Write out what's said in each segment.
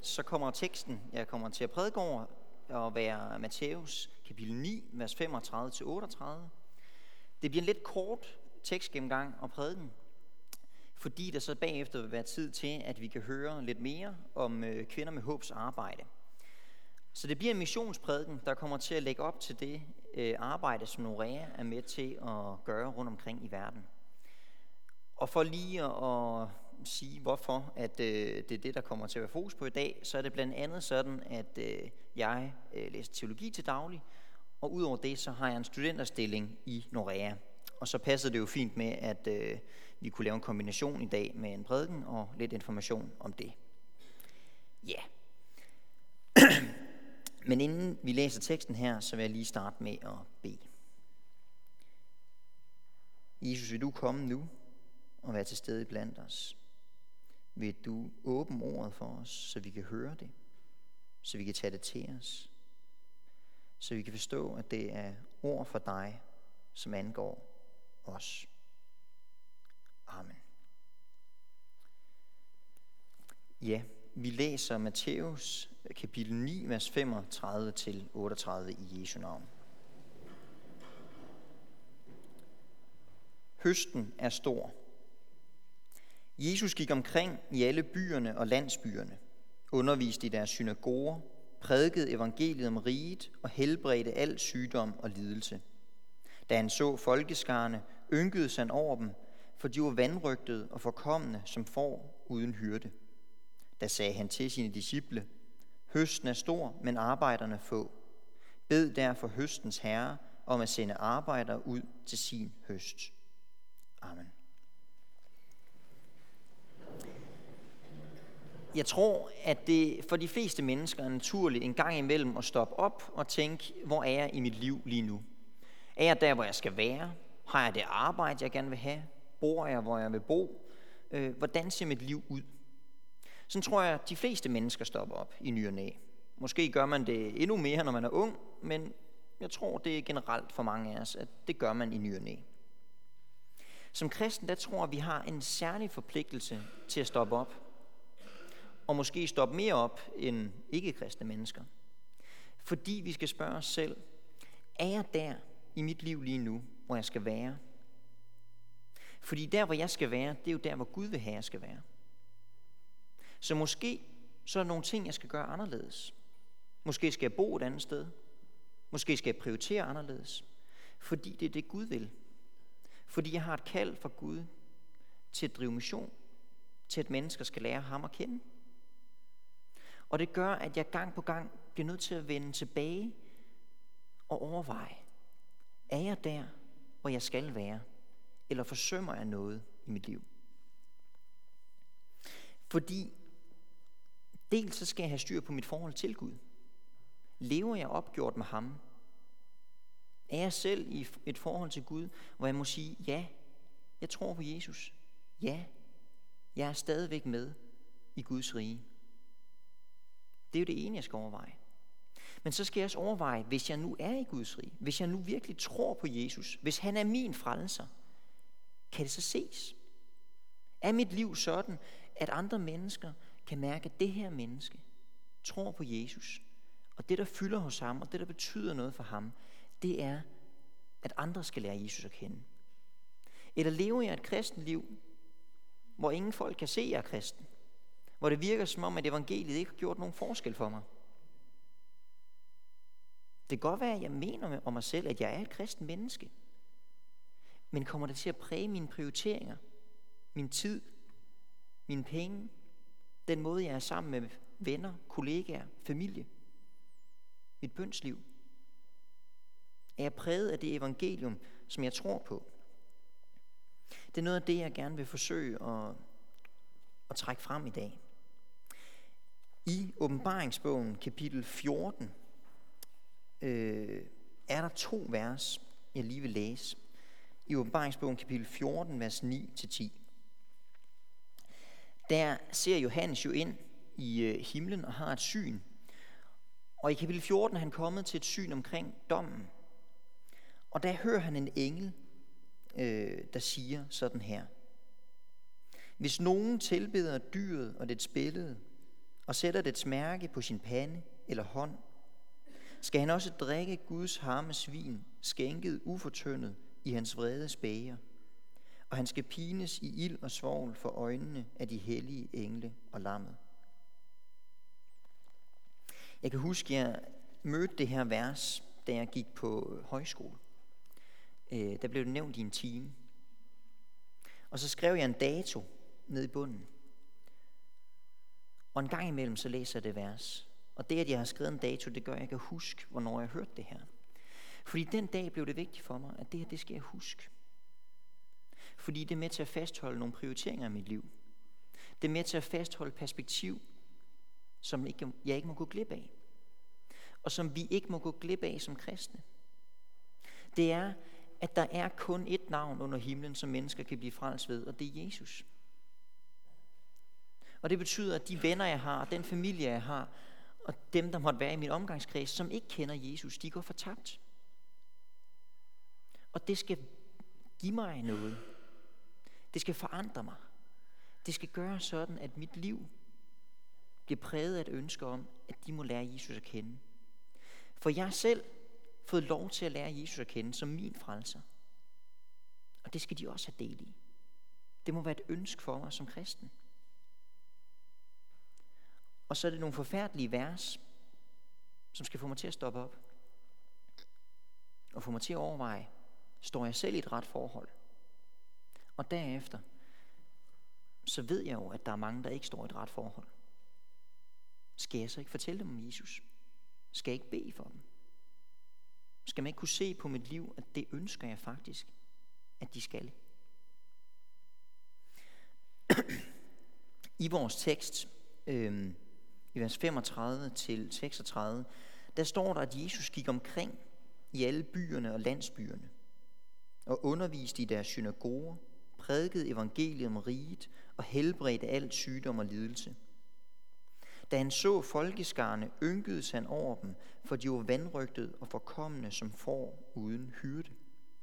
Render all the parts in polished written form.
så kommer teksten, jeg kommer til at prædike over, at være Matthæus kapitel 9, vers 35-38. Det bliver en lidt kort tekstgennemgang og prædiken, fordi der så bagefter vil være tid til, at vi kan høre lidt mere om kvinder med håbs arbejde. Så det bliver en missionsprædiken, der kommer til at lægge op til det arbejde, som Norea er med til at gøre rundt omkring i verden. Og for lige at sige, hvorfor at det er det, der kommer til at være fokus på i dag, så er det blandt andet sådan, at jeg læser teologi til daglig, og udover det, så har jeg en studenterstilling i Norea. Og så passede det jo fint med, at vi kunne lave en kombination i dag med en prædiken og lidt information om det. Ja. Yeah. Men inden vi læser teksten her, så vil jeg lige starte med at bede. Jesus, vil du komme nu og være til stede blandt os? Vil du åbne ordet for os, så vi kan høre det, så vi kan tage det til os, så vi kan forstå, at det er ord fra dig, som angår os. Amen. Ja, vi læser Matthæus kapitel 9, vers 35-38 i Jesu navn. Høsten er stor. Jesus gik omkring i alle byerne og landsbyerne, underviste i deres synagoger, prædikede evangeliet om riget og helbredte al sygdom og lidelse. Da han så folkeskarne, ynkedes han over dem, for de var vanrøgtede og forkomne som får uden hyrde. Da sagde han til sine disciple: Høsten er stor, men arbejderne få. Bed derfor høstens herre om at sende arbejdere ud til sin høst. Amen. Jeg tror, at det for de fleste mennesker er naturligt en gang imellem at stoppe op og tænke, hvor er jeg i mit liv lige nu? Er jeg der, hvor jeg skal være? Har jeg det arbejde, jeg gerne vil have? Bor jeg, hvor jeg vil bo? Hvordan ser mit liv ud? Sådan tror jeg, at de fleste mennesker stopper op i ny og næ. Måske gør man det endnu mere, når man er ung, men jeg tror, det er generelt for mange af os, at det gør man i ny og næ. Som kristen, der tror jeg, at vi har en særlig forpligtelse til at stoppe op. Og måske stoppe mere op end ikke-kristne mennesker. Fordi vi skal spørge os selv, er jeg der i mit liv lige nu, hvor jeg skal være? Fordi der, hvor jeg skal være, det er jo der, hvor Gud vil have, jeg skal være. Så måske så er der nogle ting, jeg skal gøre anderledes. Måske skal jeg bo et andet sted. Måske skal jeg prioritere anderledes. Fordi det er det, Gud vil. Fordi jeg har et kald fra Gud til at drive mission. Til at mennesker skal lære ham at kende. Og det gør, at jeg gang på gang bliver nødt til at vende tilbage og overveje. Er jeg der, hvor jeg skal være? Eller forsømmer jeg noget i mit liv? Fordi dels så skal jeg have styr på mit forhold til Gud. Lever jeg opgjort med ham? Er jeg selv i et forhold til Gud, hvor jeg må sige, ja, jeg tror på Jesus. Ja, jeg er stadigvæk med i Guds rige. Det er jo det ene, jeg skal overveje. Men så skal jeg også overveje, hvis jeg nu er i Guds rige, hvis jeg nu virkelig tror på Jesus, hvis han er min frelser, kan det så ses? Er mit liv sådan, at andre mennesker kan mærke, at det her menneske tror på Jesus, og det, der fylder hos ham, og det, der betyder noget for ham, det er, at andre skal lære Jesus at kende? Eller lever jeg et kristenliv, hvor ingen folk kan se, at jeg er kristen? Hvor det virker som om, at evangeliet ikke har gjort nogen forskel for mig? Det kan godt være, at jeg mener om mig selv, at jeg er et kristen menneske. Men kommer det til at præge mine prioriteringer, min tid, mine penge, den måde, jeg er sammen med venner, kollegaer, familie, mit bønsliv? Er jeg præget af det evangelium, som jeg tror på? Det er noget af det, jeg gerne vil forsøge at trække frem i dag. I Åbenbaringsbogen, kapitel 14, er der 2 vers, jeg lige vil læse. I Åbenbaringsbogen, kapitel 14, vers 9-10. Der ser Johannes jo ind i himlen og har et syn. Og i kapitel 14 er han kommet til et syn omkring dommen. Og der hører han en engel, der siger sådan her: Hvis nogen tilbeder dyret og dets billede, og sætter dets mærke på sin pande eller hånd, skal han også drikke Guds harmes vin, skænket ufortyndet i hans vredes bæger, og han skal pines i ild og svovl for øjnene af de hellige engle og lammet. Jeg kan huske, jeg mødte det her vers, da jeg gik på højskole. Der blev det nævnt i en time. Og så skrev jeg en dato ned i bunden. Og en gang imellem så læser jeg det vers. Og det, at jeg har skrevet en dato, det gør, at jeg kan huske, hvornår jeg hørte det her. Fordi den dag blev det vigtigt for mig, at det her, det skal jeg huske. Fordi det er med til at fastholde nogle prioriteringer i mit liv. Det er med til at fastholde perspektiv, som jeg ikke må gå glip af. Og som vi ikke må gå glip af som kristne. Det er, at der er kun ét navn under himlen, som mennesker kan blive frelst ved, og det er Jesus. Og det betyder, at de venner, jeg har, den familie, jeg har, og dem, der måtte være i min omgangskreds, som ikke kender Jesus, de går fortabt. Og det skal give mig noget. Det skal forandre mig. Det skal gøre sådan, at mit liv bliver præget af et ønske om, at de må lære Jesus at kende. For jeg har selv fået lov til at lære Jesus at kende som min frelser. Og det skal de også have del i. Det må være et ønske for mig som kristen. Og så er det nogle forfærdelige vers, som skal få mig til at stoppe op. Og få mig til at overveje, står jeg selv i et ret forhold? Og derefter, så ved jeg jo, at der er mange, der ikke står i et ret forhold. Skal jeg så ikke fortælle dem om Jesus? Skal jeg ikke bede for dem? Skal man ikke kunne se på mit liv, at det ønsker jeg faktisk, at de skal? I vores tekst, i vers 35 til 36, der står der, at Jesus gik omkring i alle byerne og landsbyerne og underviste i deres synagoger, prædikede evangeliet om riget og helbredte al sygdom og lidelse. Da han så folkeskarne, ynkedes han over dem, for de var vanrøgtede og forkomne som får uden hyrde.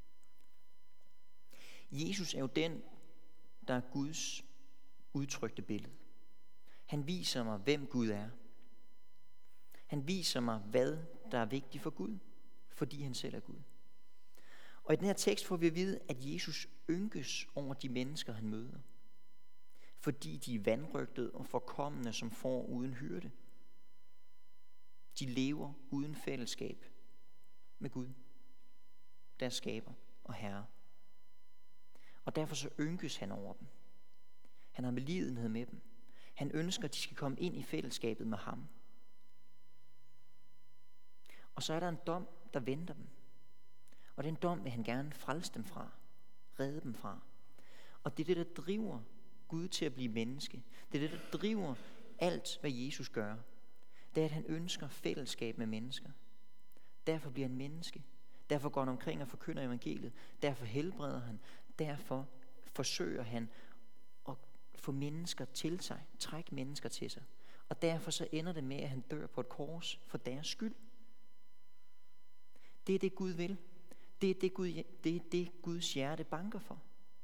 Jesus er jo den, der er Guds udtrykte billede. Han viser mig, hvem Gud er. Han viser mig, hvad der er vigtigt for Gud, fordi han selv er Gud. Og i den her tekst får vi at vide, at Jesus ynkes over de mennesker, han møder. Fordi de er vanrøgtede og forkomne som får uden hyrde. De lever uden fællesskab med Gud, deres skaber og herre. Og derfor så ynkes han over dem. Han har medlidenhed med dem. Han ønsker, at de skal komme ind i fællesskabet med ham. Og så er der en dom, der venter dem. Og den dom vil han gerne frelse dem fra. Redde dem fra. Og det er det, der driver Gud til at blive menneske. Det er det, der driver alt, hvad Jesus gør. Det er, at han ønsker fællesskab med mennesker. Derfor bliver han menneske. Derfor går han omkring og forkynder evangeliet. Derfor helbreder han. Derfor forsøger han at få mennesker til sig. Trække mennesker til sig. Og derfor så ender det med, at han dør på et kors for deres skyld. Det er det, Gud vil. Det er det Guds hjerte banker for.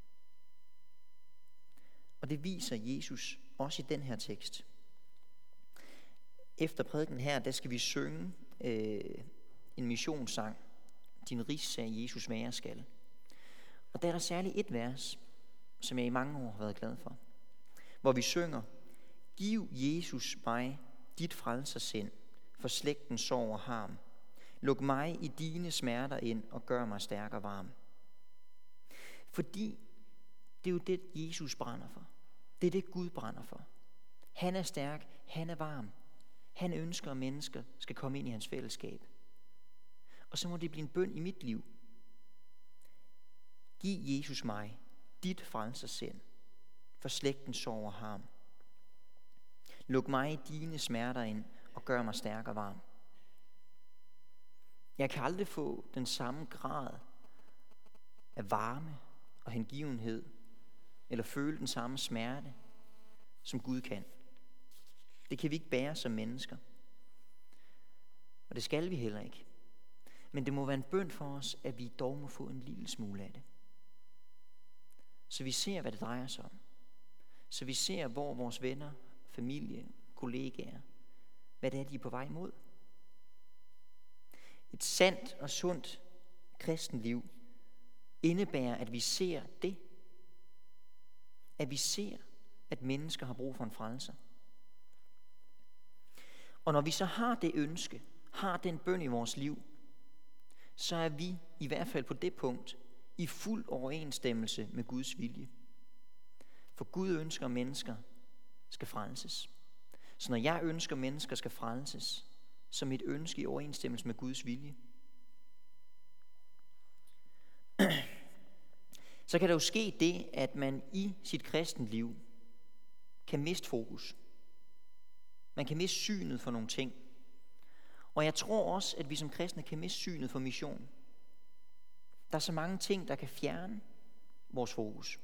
Og det viser Jesus også i den her tekst. Efter prædiken her, der skal vi synge en missionssang. Din rigssag, Jesus være skal. Og der er der særligt et vers, som jeg i mange år har været glad for. Hvor vi synger: Giv Jesus mig dit frelsersind, for slægtens sorg og harm. Luk mig i dine smerter ind og gør mig stærk og varm. Fordi det er jo det, Jesus brænder for. Det er det, Gud brænder for. Han er stærk, han er varm. Han ønsker, at mennesker skal komme ind i hans fællesskab. Og så må det blive en bøn i mit liv. Giv Jesus mig dit frelsersind, for slægtens sorg og harm. Luk mig i dine smerter ind og gør mig stærk og varm. Jeg kan aldrig få den samme grad af varme og hengivenhed, eller føle den samme smerte, som Gud kan. Det kan vi ikke bære som mennesker. Og det skal vi heller ikke. Men det må være en bøn for os, at vi dog må få en lille smule af det. Så vi ser, hvad det drejer sig om. Så vi ser, hvor vores venner, familie, kollegaer, hvad det er, de er på vej imod. Et sandt og sundt kristenliv indebærer, at vi ser det. At vi ser, at mennesker har brug for en frelser. Og når vi så har det ønske, har den bøn i vores liv, så er vi i hvert fald på det punkt i fuld overensstemmelse med Guds vilje. For Gud ønsker, at mennesker skal frelses. Så når jeg ønsker, at mennesker skal frelses, så er mit ønske i overensstemmelse med Guds vilje. Så kan der jo ske det, at man i sit kristenliv kan miste fokus. Man kan miste synet for nogle ting. Og jeg tror også, at vi som kristne kan miste synet for mission. Der er så mange ting, der kan fjerne vores fokus.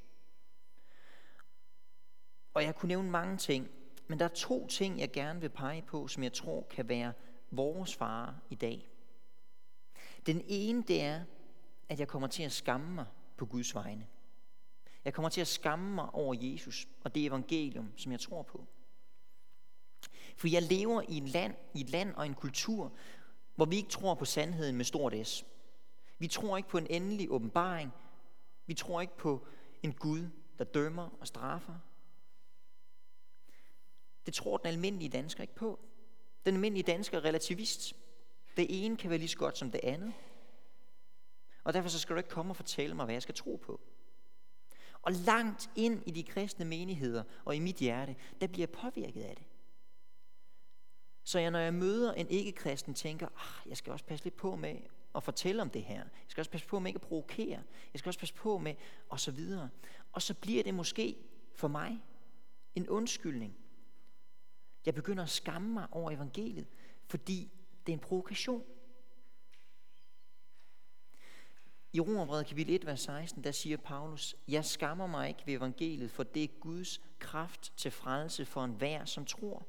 Og jeg kunne nævne mange ting, men der er 2 ting, jeg gerne vil pege på, som jeg tror kan være vores fare i dag. Den ene, det er, at jeg kommer til at skamme mig på Guds vegne. Jeg kommer til at skamme mig over Jesus og det evangelium, som jeg tror på. For jeg lever i et land og en kultur, hvor vi ikke tror på sandheden med stort S. Vi tror ikke på en endelig åbenbaring. Vi tror ikke på en Gud, der dømmer og straffer. Det tror den almindelige dansker ikke på. Den almindelige dansker er relativist. Det ene kan være lige så godt som det andet. Og derfor så skal du ikke komme og fortælle mig, hvad jeg skal tro på. Og langt ind i de kristne menigheder og i mit hjerte, der bliver jeg påvirket af det. Så når jeg møder en ikke-kristen, tænker, jeg skal også passe lidt på med at fortælle om det her. Jeg skal også passe på med ikke at provokere. Jeg skal også passe på med, og så videre. Og så bliver det måske for mig en undskyldning. Jeg begynder at skamme mig over evangeliet, fordi det er en provokation. I Romerbrevet kapitel 1, vers 16, der siger Paulus, jeg skammer mig ikke ved evangeliet, for det er Guds kraft til frelse for enhver, som tror.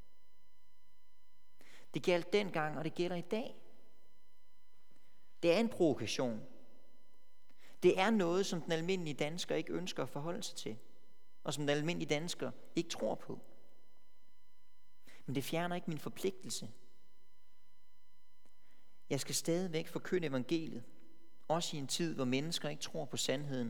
Det gjaldt dengang, og det gælder i dag. Det er en provokation. Det er noget, som den almindelige dansker ikke ønsker at forholde sig til, og som den almindelige dansker ikke tror på. Men det fjerner ikke min forpligtelse. Jeg skal stadigvæk forkynde evangeliet, også i en tid, hvor mennesker ikke tror på sandheden.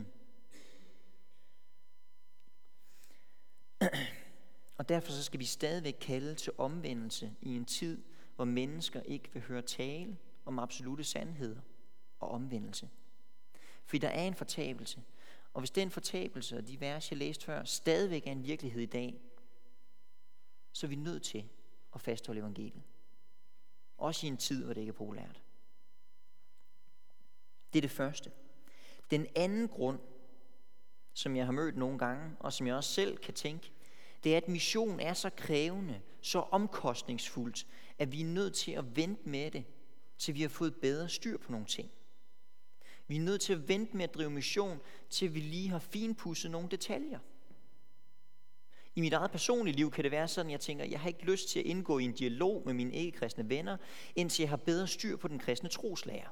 Og derfor så skal vi stadigvæk kalde til omvendelse i en tid, hvor mennesker ikke vil høre tale om absolute sandheder og omvendelse. For der er en fortabelse. Og hvis den fortabelse og de vers, jeg læste før, stadigvæk er en virkelighed i dag, så er vi nødt til at fastholde evangeliet. Også i en tid, hvor det ikke er populært. Det er det første. Den anden grund, som jeg har mødt nogle gange, og som jeg også selv kan tænke, det er, at mission er så krævende, så omkostningsfuldt, at vi er nødt til at vente med det, til vi har fået bedre styr på nogle ting. Vi er nødt til at vente med at drive mission, til vi lige har finpudset nogle detaljer. I mit eget personlige liv kan det være sådan, at jeg tænker, at jeg har ikke lyst til at indgå i en dialog med mine ikke-kristne venner, indtil jeg har bedre styr på den kristne troslære.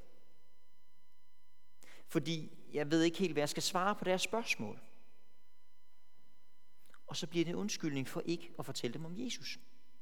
Fordi jeg ved ikke helt, hvad jeg skal svare på deres spørgsmål. Og så bliver det en undskyldning for ikke at fortælle dem om Jesus.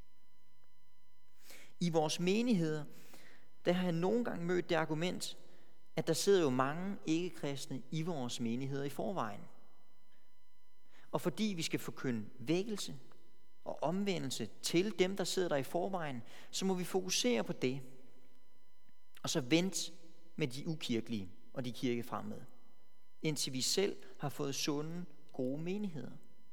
I vores menigheder, der har jeg nogle gange mødt det argument, at der sidder jo mange ikke-kristne i vores menigheder i forvejen. Og fordi vi skal forkynde vækkelse og omvendelse til dem, der sidder der i forvejen, så må vi fokusere på det. Og så vente med de ukirkelige og de kirkefremmede, indtil vi selv har fået sunde, gode menigheder.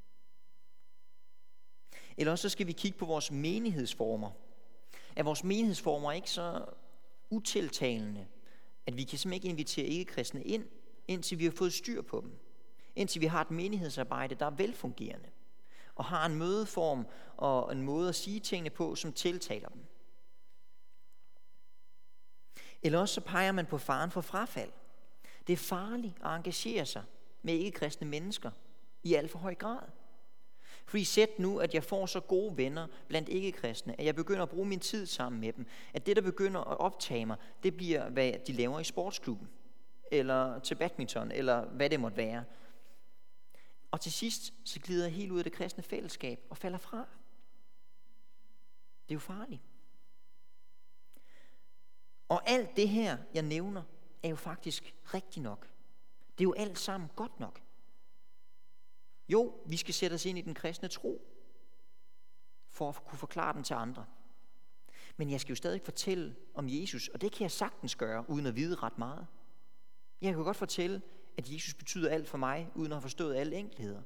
Eller også så skal vi kigge på vores menighedsformer. Er vores menighedsformer ikke så utiltalende, at vi kan simpelthen ikke invitere ikke-kristne ind, indtil vi har fået styr på dem? Indtil vi har et menighedsarbejde, der er velfungerende, og har en mødeform og en måde at sige tingene på, som tiltaler dem. Eller også så peger man på faren for frafald. Det er farligt at engagere sig med ikke-kristne mennesker i alt for høj grad. Fordi sæt nu, at jeg får så gode venner blandt ikke-kristne, at jeg begynder at bruge min tid sammen med dem, at det, der begynder at optage mig, det bliver, hvad de laver i sportsklubben, eller til badminton, eller hvad det måtte være. Og til sidst, så glider jeg helt ud af det kristne fællesskab og falder fra. Det er jo farligt. Og alt det her, jeg nævner, er jo faktisk rigtigt nok. Det er jo alt sammen godt nok. Jo, vi skal sætte os ind i den kristne tro, for at kunne forklare den til andre. Men jeg skal jo stadig fortælle om Jesus, og det kan jeg sagtens gøre, uden at vide ret meget. Jeg kan godt fortælle, at Jesus betyder alt for mig, uden at have forstået alle enkeltheder.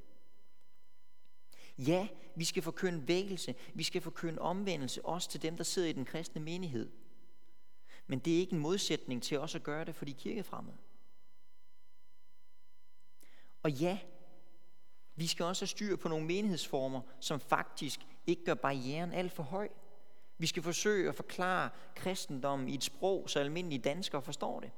Ja, vi skal forkynde vækkelse, vi skal forkynde omvendelse, også til dem, der sidder i den kristne menighed. Men det er ikke en modsætning til også at gøre det for de kirkefremmede. Og ja, vi skal også have styr på nogle menighedsformer, som faktisk ikke gør barrieren alt for høj. Vi skal forsøge at forklare kristendommen i et sprog, så almindelige danskere forstår det.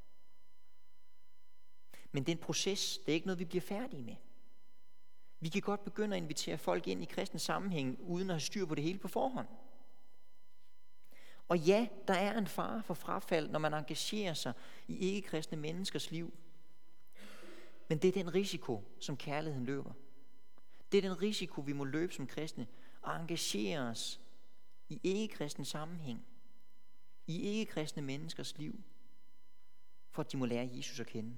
Men det er en proces, det er ikke noget, vi bliver færdige med. Vi kan godt begynde at invitere folk ind i kristne sammenhæng, uden at have styr på det hele på forhånd. Og ja, der er en fare for frafald, når man engagerer sig i ikke-kristne menneskers liv. Men det er den risiko, som kærligheden løber. Det er den risiko, vi må løbe som kristne, og engagere os i ikke-kristne sammenhæng, i ikke-kristne menneskers liv, for at de må lære Jesus at kende.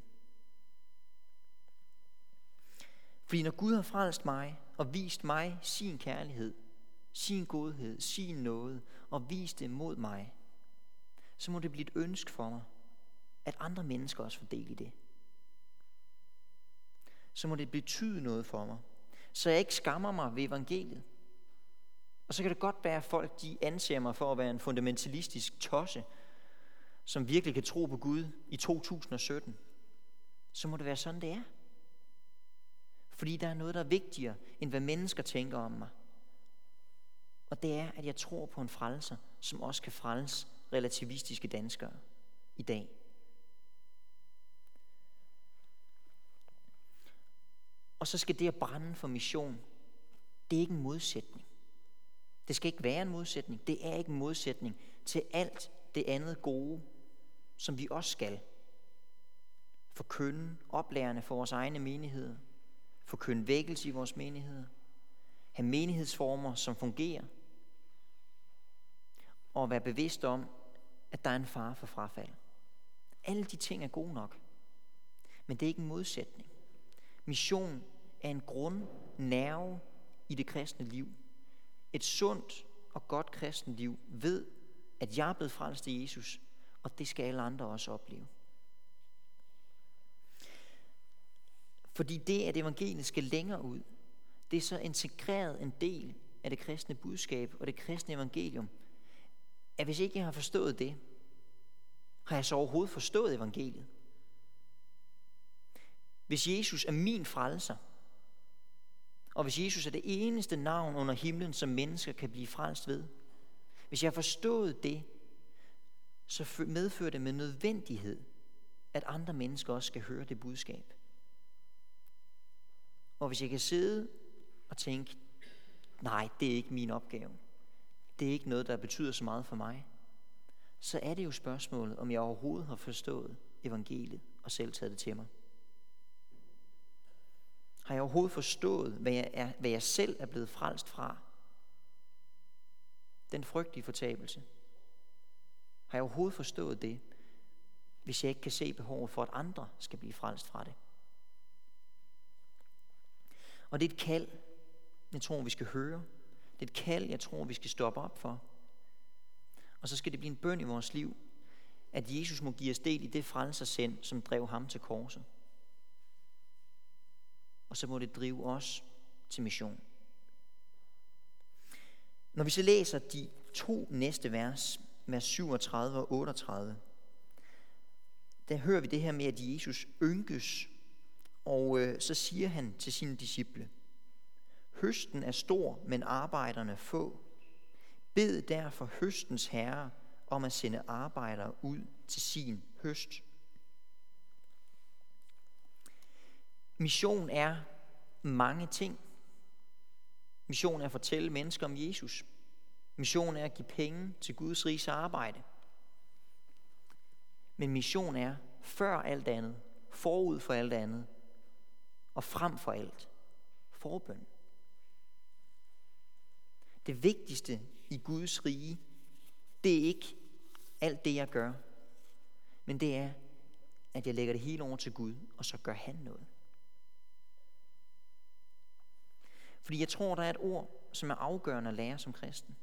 Fordi når Gud har frelst mig og vist mig sin kærlighed, sin godhed, sin nåde og vist det mod mig, så må det blive et ønske for mig, at andre mennesker også får del i det. Så må det betyde noget for mig, så jeg ikke skammer mig ved evangeliet. Og så kan det godt være, at folk de anser mig for at være en fundamentalistisk tosse, som virkelig kan tro på Gud i 2017. Så må det være sådan, det er. Fordi der er noget, der er vigtigere, end hvad mennesker tænker om mig. Og det er, at jeg tror på en frelser, som også kan frelse relativistiske danskere i dag. Og så skal det at brænde for mission, det er ikke en modsætning. Det skal ikke være en modsætning. Det er ikke en modsætning til alt det andet gode, som vi også skal. Forkynde oplærerne for vores egne menigheder. Forkynde vækkelse i vores menigheder. Have menighedsformer, som fungerer. Og være bevidst om, at der er en fare for frafald. Alle de ting er gode nok. Men det er ikke en modsætning. Mission er en grundnerve i det kristne liv. Et sundt og godt kristent liv ved, at jeg er blevet frelst af Jesus, og det skal alle andre også opleve. Fordi det, at evangeliet skal længere ud, det er så integreret en del af det kristne budskab og det kristne evangelium, at hvis ikke jeg har forstået det, har jeg så overhovedet forstået evangeliet. Hvis Jesus er min frelser, og hvis Jesus er det eneste navn under himlen, som mennesker kan blive frelst ved, hvis jeg har forstået det, så medfører det med nødvendighed, at andre mennesker også skal høre det budskab. Og hvis jeg kan sidde og tænke, nej, det er ikke min opgave, det er ikke noget, der betyder så meget for mig, så er det jo spørgsmålet, om jeg overhovedet har forstået evangeliet og selv taget det til mig. Har jeg overhovedet forstået, hvad jeg selv er blevet frelst fra? Den frygtelige fortabelse. Har jeg overhovedet forstået det, hvis jeg ikke kan se behovet for, at andre skal blive frelst fra det? Og det er et kald, jeg tror, vi skal høre. Det er et kald, jeg tror, vi skal stoppe op for. Og så skal det blive en bøn i vores liv, at Jesus må give os del i det frelsersind, som drev ham til korset. Og så må det drive os til mission. Når vi så læser de 2 næste vers, vers 37 og 38, der hører vi det her med, at Jesus ynkes, og så siger han til sine disciple, høsten er stor, men arbejderne få. Bed derfor høstens herre om at sende arbejdere ud til sin høst. Mission er mange ting. Mission er at fortælle mennesker om Jesus. Mission er at give penge til Guds riges arbejde. Men mission er før alt andet, forud for alt andet, og frem for alt, forbøn. Det vigtigste i Guds rige, det er ikke alt det, jeg gør, men det er, at jeg lægger det hele over til Gud, og så gør han noget. Fordi jeg tror, der er et ord, som er afgørende at lære som kristen.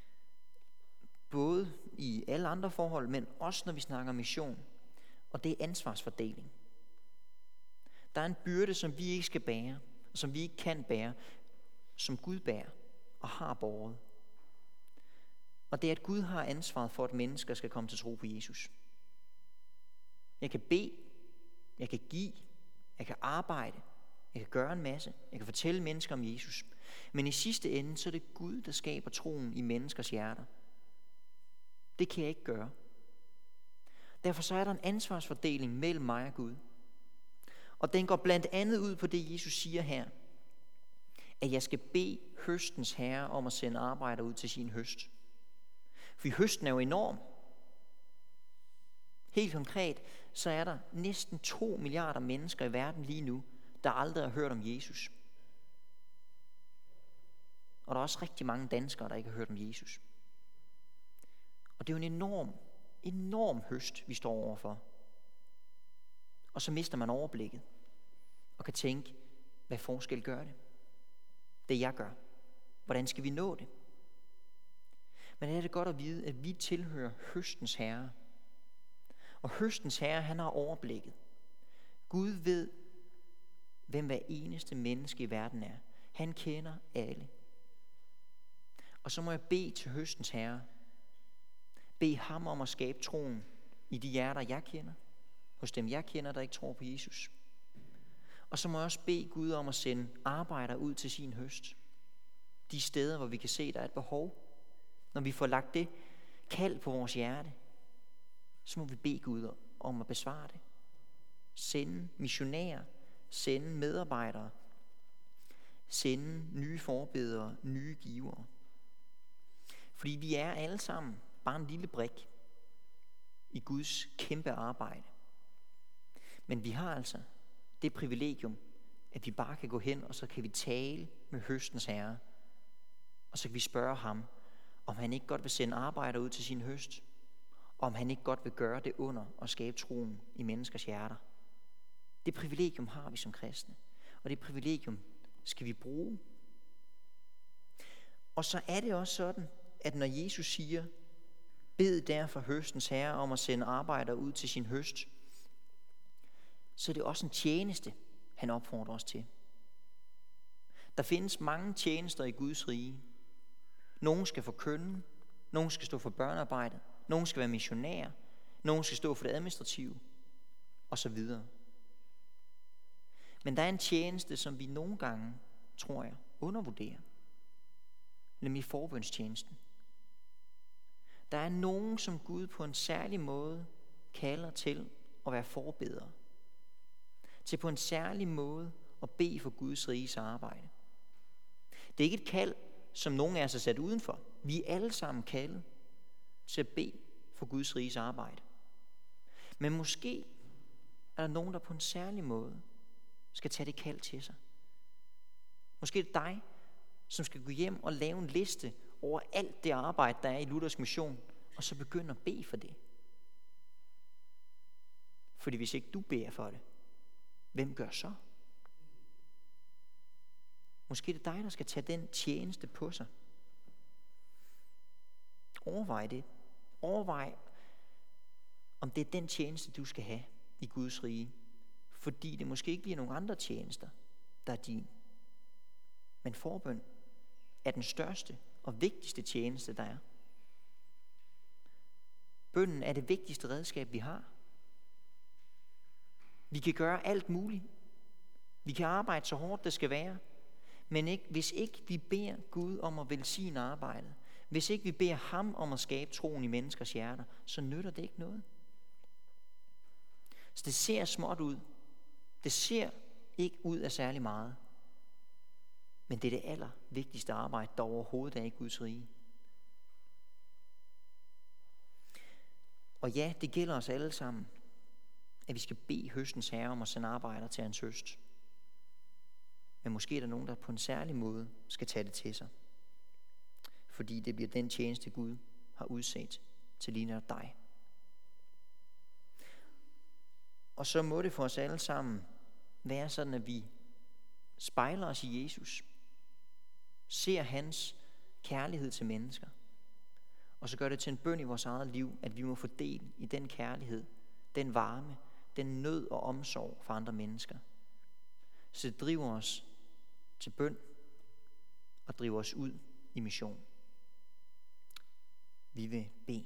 Både i alle andre forhold, men også når vi snakker mission. Og det er ansvarsfordeling. Der er en byrde, som vi ikke skal bære, og som vi ikke kan bære, som Gud bærer og har båret. Og det er, at Gud har ansvaret for, at mennesker skal komme til tro på Jesus. Jeg kan bede, jeg kan give, jeg kan arbejde, jeg kan gøre en masse, jeg kan fortælle mennesker om Jesus. Men i sidste ende, så er det Gud, der skaber troen i menneskers hjerter. Det kan jeg ikke gøre. Derfor så er der en ansvarsfordeling mellem mig og Gud. Og den går blandt andet ud på det, Jesus siger her. At jeg skal bede høstens herre om at sende arbejdere ud til sin høst. For høsten er jo enorm. Helt konkret, så er der næsten 2 milliarder mennesker i verden lige nu, der aldrig har hørt om Jesus. Og der er også rigtig mange danskere, der ikke har hørt om Jesus. Og det er jo en enorm høst, vi står overfor. Og så mister man overblikket og kan tænke, hvad forskel gør det? Det jeg gør. Hvordan skal vi nå det? Men det er det godt at vide, at vi tilhører høstens herre. Og høstens herre, han har overblikket. Gud ved, hvem hver eneste menneske i verden er. Han kender alle. Og så må jeg bede til høstens herre. Bed ham om at skabe troen i de hjerter, jeg kender. Hos dem, jeg kender, der ikke tror på Jesus. Og så må jeg også bede Gud om at sende arbejdere ud til sin høst. De steder, hvor vi kan se, der er et behov. Når vi får lagt det kald på vores hjerte, så må vi bede Gud om at besvare det. Sende missionærer, sende medarbejdere, sende nye forbedere, nye givere. Fordi vi er alle sammen bare en lille brik i Guds kæmpe arbejde. Men vi har altså det privilegium, at vi bare kan gå hen, og så kan vi tale med høstens herre. Og så kan vi spørge ham, om han ikke godt vil sende arbejdere ud til sin høst, og om han ikke godt vil gøre det under og skabe troen i menneskers hjerter. Det privilegium har vi som kristne, og det privilegium skal vi bruge. Og så er det også sådan, at når Jesus siger, bed derfor høstens herre om at sende arbejdere ud til sin høst, så er det også en tjeneste, han opfordrer os til. Der findes mange tjenester i Guds rige. Nogle skal forkynde, nogle skal stå for børnearbejde, nogle skal være missionærer, nogle skal stå for det administrative, osv. Men der er en tjeneste, som vi nogle gange, tror jeg, undervurderer. Nemlig forbønstjenesten. Der er nogen, som Gud på en særlig måde kalder til at være forbedere. Til på en særlig måde at bede for Guds riges arbejde. Det er ikke et kald, som nogen af os er sat udenfor. Vi er alle sammen kaldet til at bede for Guds riges arbejde. Men måske er der nogen, der på en særlig måde skal tage det kald til sig. Måske er det dig, som skal gå hjem og lave en liste over alt det arbejde, der er i Luthersk Mission, og så begynde at bede for det. Fordi hvis ikke du beder for det, hvem gør så? Måske er det dig, der skal tage den tjeneste på sig. Overvej det. Overvej, om det er den tjeneste, du skal have i Guds rige. Fordi det måske ikke bliver nogle andre tjenester, der er din. Men forbøn er den største og vigtigste tjeneste, der er. Bønnen er det vigtigste redskab, vi har. Vi kan gøre alt muligt. Vi kan arbejde så hårdt, det skal være. Men hvis ikke vi beder Gud om at velsigne arbejdet, hvis ikke vi beder ham om at skabe troen i menneskers hjerter, så nytter det ikke noget. Så det ser småt ud. Det ser ikke ud af særlig meget. Men det er det allervigtigste arbejde, der overhovedet er i Guds rige. Og ja, det gælder os alle sammen, at vi skal bede høstens herre om at sende arbejdere til hans høst. Men måske er der nogen, der på en særlig måde skal tage det til sig. fordi det bliver den tjeneste, Gud har udset til lige netop dig. Og så må det for os alle sammen være sådan, at vi spejler os i Jesus, ser hans kærlighed til mennesker, og så gør det til en bøn i vores eget liv, at vi må få del i den kærlighed, den varme, den nød og omsorg for andre mennesker. Så det driver os til bøn og driver os ud i mission. Vi vil bede.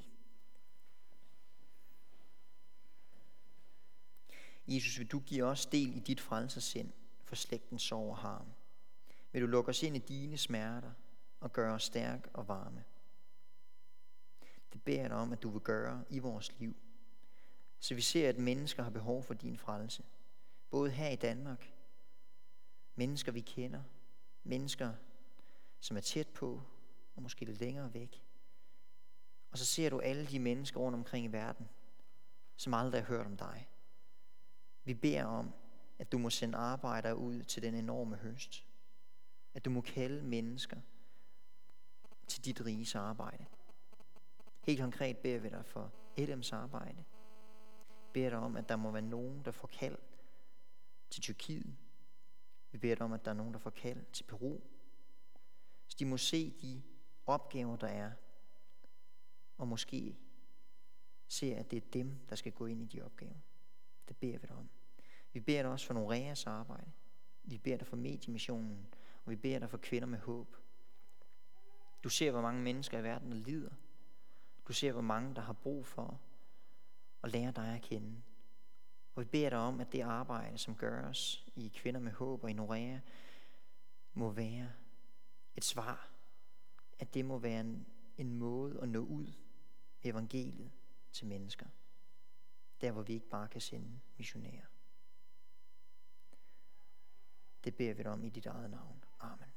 Jesus, vil du give os del i dit frelsersind for slægtens sorg og harm? Vil du lukke os ind i dine smerter og gøre os stærk og varme? Det beder jeg dig om, at du vil gøre i vores liv, så vi ser, at mennesker har behov for din frelse. Både her i Danmark, mennesker vi kender, mennesker som er tæt på og måske lidt længere væk. Og så ser du alle de mennesker rundt omkring i verden, som aldrig har hørt om dig. Vi beder om, at du må sende arbejdere ud til den enorme høst. At du må kalde mennesker til dit riges arbejde. Helt konkret beder vi dig for Edms arbejde. Beder dig om, at der må være nogen, der får kald til Tyrkiet. Vi beder dig om, at der er nogen, der får kald til Peru. Så de må se de opgaver, der er, og måske se, at det er dem, der skal gå ind i de opgaver. Det beder vi dig om. Vi beder dig også for Noreas arbejde. Vi beder dig for mediemissionen, og vi beder dig for kvinder med håb. Du ser, hvor mange mennesker i verden, der lider. Du ser, hvor mange, der har brug for at lære dig at kende. Og vi beder dig om, at det arbejde, som gøres i Kvinder med Håb og i Norea, må være et svar. At det må være en måde at nå ud med evangeliet til mennesker. Der, hvor vi ikke bare kan sende missionærer. Det beder vi dig om i dit eget navn. Amen.